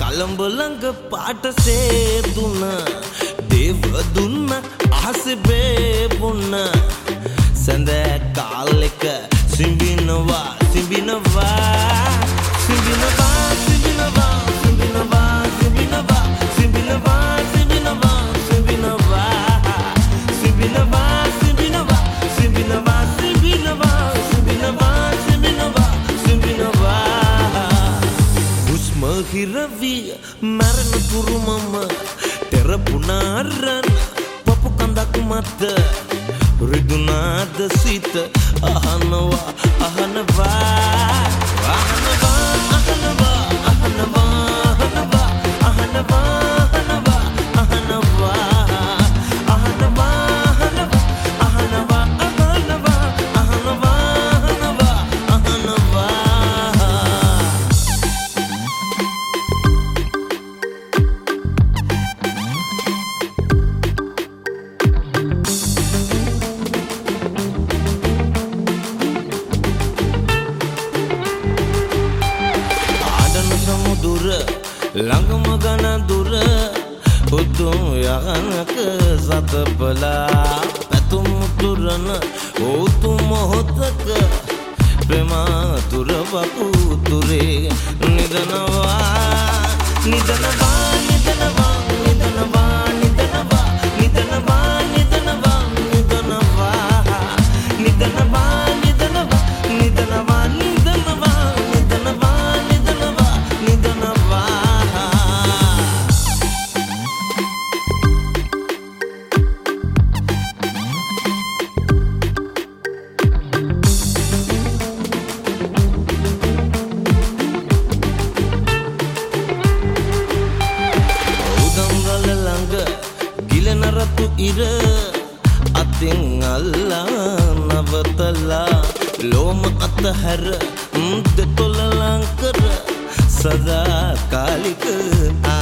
කලඹලඟ පාටසේ දුන්න දේව දුන්න අහසේ බේබුන්න සඳෑ කාලෙක සිඹිනවා සිඹිනවා සිඹිනවා සිඹිනවා සිඹිනවා සිඹිනවා සිඹිනවා සිඹිනවා සිඹිනවා සිඹිනවා සිඹිනවා සිඹිනවා සිඹිනවා සිඹිනවා සිඹිනවා සිඹිනවා හුස්ම හිරවි මරණ පුරුමම තෙරපුනාරන පපු කඳක් මත රිදුනාද සිත අහනවා අහනවා අහනවා අහනවා අහනවා අහනවා අහනවා අහනවා අහනවා අහනවා අහනවා අහනවා අහනවා අහනවා දුර ළඟම ගන දුර උතුම් යහනක සතපලා පැතුම් තුරන උතුම් මොහොතක ප්‍රේමාතුර වකුතුරේ නිදනවා නිදනවා නිදනවා නිදනවා නිදනවා නිදනවා නිදනවා නිදනවා නිදනවා නිදනවා නිදනවා නිදනවා නරතු ඉර අතින් අල්ලා නවතලා ලෝම අතහැර දෙතොල ලංකර සදා කාලික